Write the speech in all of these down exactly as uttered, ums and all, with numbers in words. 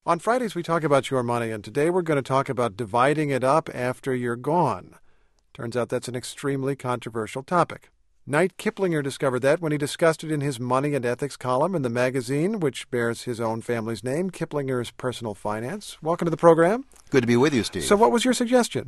On Fridays, we talk about your money, and today we're going to talk about dividing it up after you're gone. Turns out that's an extremely controversial topic. Knight Kiplinger discovered that when he discussed it in his Money and Ethics column in the magazine, which bears his own family's name, Kiplinger's Personal Finance. Welcome to the program. Good to be with you, Steve. So what was your suggestion?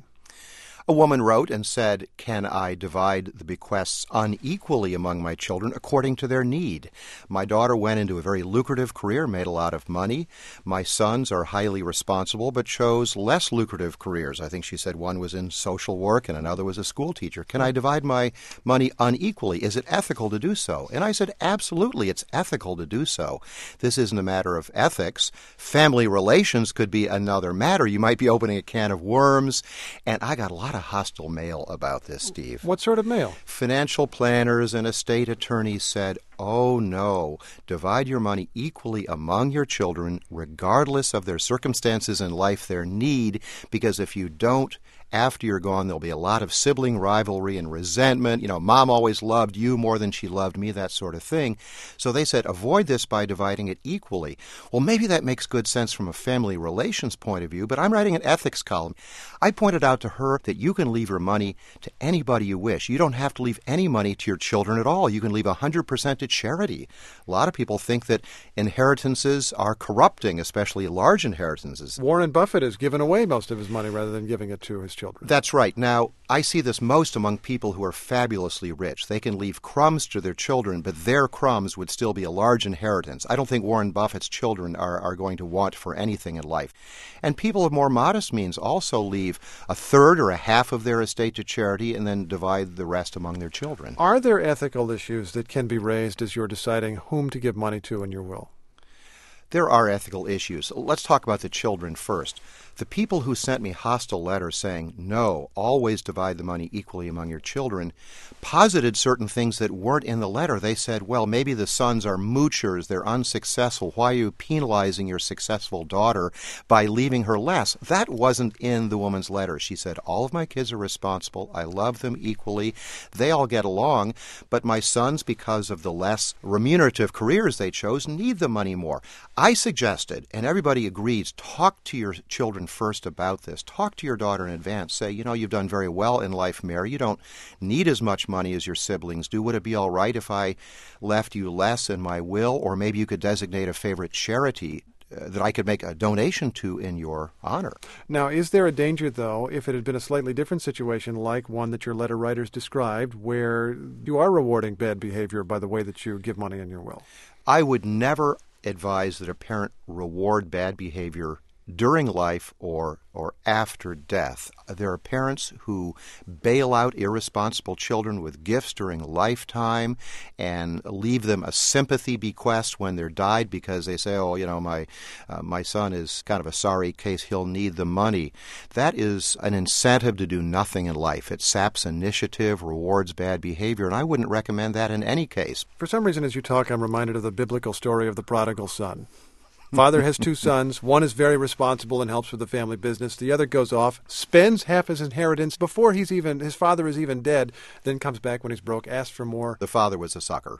A woman wrote and said, can I divide the bequests unequally among my children according to their need? My daughter went into a very lucrative career, made a lot of money. My sons are highly responsible, but chose less lucrative careers. I think she said one was in social work and another was a school teacher. Can I divide my money unequally? Is it ethical to do so? And I said, absolutely, it's ethical to do so. This isn't a matter of ethics. Family relations could be another matter. You might be opening a can of worms. And I got a lot of hostile mail about this, Steve. What sort of mail? Financial planners and estate attorneys said, oh no, divide your money equally among your children, regardless of their circumstances in life, their need, because if you don't, after you're gone, there'll be a lot of sibling rivalry and resentment. You know, mom always loved you more than she loved me, that sort of thing. So they said, avoid this by dividing it equally. Well, maybe that makes good sense from a family relations point of view, but I'm writing an ethics column. I pointed out to her that you can leave your money to anybody you wish. You don't have to leave any money to your children at all. You can leave one hundred percent to charity. A lot of people think that inheritances are corrupting, especially large inheritances. Warren Buffett has given away most of his money rather than giving it to his children. That's right. Now, I see this most among people who are fabulously rich. They can leave crumbs to their children, but their crumbs would still be a large inheritance. I don't think Warren Buffett's children are, are going to want for anything in life. And people of more modest means also leave a third or a half of their estate to charity and then divide the rest among their children. Are there ethical issues that can be raised as you're deciding whom to give money to in your will? There are ethical issues. Let's talk about the children first. The people who sent me hostile letters saying, no, always divide the money equally among your children, posited certain things that weren't in the letter. They said, well, maybe the sons are moochers, they're unsuccessful. Why are you penalizing your successful daughter by leaving her less? That wasn't in the woman's letter. She said, all of my kids are responsible. I love them equally. They all get along. But my sons, because of the less remunerative careers they chose, need the money more. I suggested, and everybody agrees, talk to your children first about this. Talk to your daughter in advance. Say, you know, you've done very well in life, Mary. You don't need as much money as your siblings do. Would it be all right if I left you less in my will? Or maybe you could designate a favorite charity uh, that I could make a donation to in your honor. Now, is there a danger, though, if it had been a slightly different situation like one that your letter writers described, where you are rewarding bad behavior by the way that you give money in your will? I would never advise that a parent reward bad behavior during life or or after death. There are parents who bail out irresponsible children with gifts during a lifetime and leave them a sympathy bequest when they're died because they say, oh, you know, my uh, my son is kind of a sorry case, he'll need the money. That is an incentive to do nothing in life. It saps initiative, rewards bad behavior, and I wouldn't recommend that in any case. For some reason, as you talk, I'm reminded of the biblical story of the prodigal son. Father has two sons. One is very responsible and helps with the family business. The other goes off, spends half his inheritance before he's even his father is even dead, then comes back when he's broke, asks for more. The father was a sucker.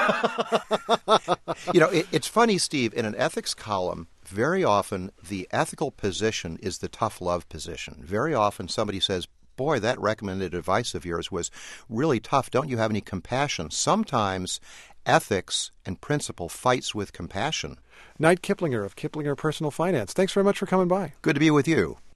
You know, it, it's funny, Steve, in an ethics column, very often the ethical position is the tough love position. Very often somebody says, boy, that recommended advice of yours was really tough. Don't you have any compassion? Sometimes ethics and principle fights with compassion. Knight Kiplinger of Kiplinger Personal Finance. Thanks very much for coming by. Good to be with you.